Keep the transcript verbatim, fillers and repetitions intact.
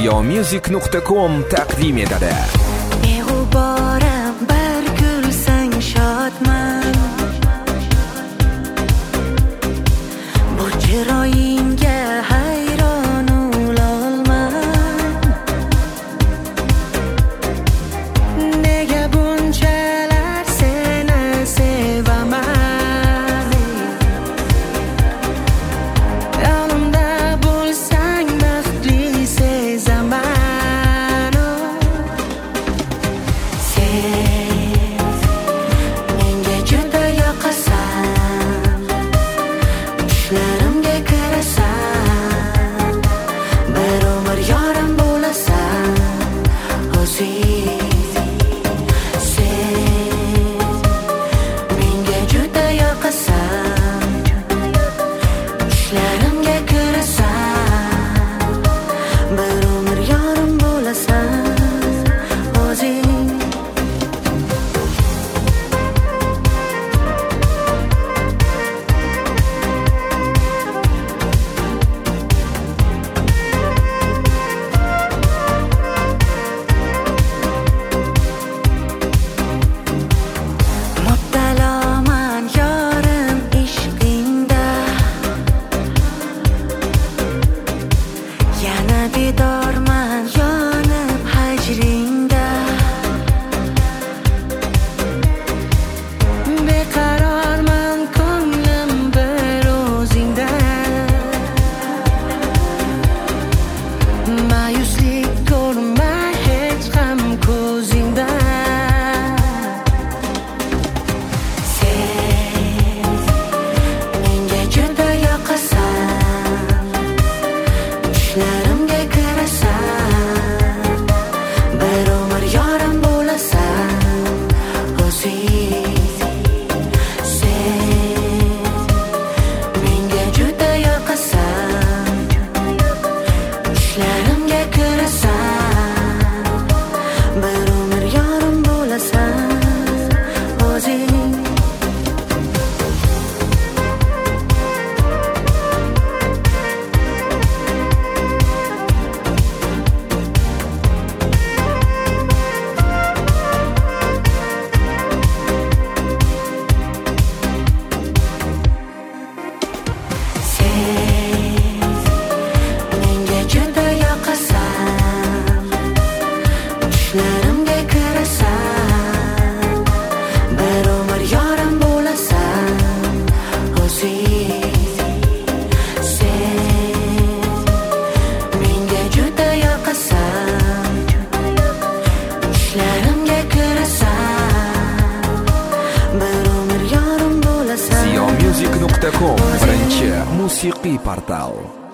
siyomusic nuqta com taqdim etadi. Beg'uboram bir kulsang shodman, bu chiroyingga hayron bo'lolman. Nega bunchalar seni sevaman? Yonimda bo'lsang baxtli sezaman. Sen menga juda yoqasan, tushlarimga kirasan, bir umr yorim bo'lasan o'zing. Sen menga juda yoqasan, tushlarimga kirasan, bir umr yorim bo'lasan o'zing. Muttaloman yorim ishqingda, yana bedorman yonib hajringda. Beqarorman ko'nglim bir o'zingda, ma'yuslik ko'rma hech ham ko'zingda. Sen menga juda yoqasan, tushlarimga kirasan, bir umr yorim bo'lasan o'zing. Sen menga juda yoqasan, tushlarimga kirasan, bir umr yorim bo'lasan o'zing. Sen menga juda yoqasan, tushlarimga kirasan, bir umr yorim bo'lasan o'zing. Sen menga juda yoqasan, tushlarimga kirasan, bir umr yorim bo'lasan. siyomusic nuqta com birinchi musiqiy portal.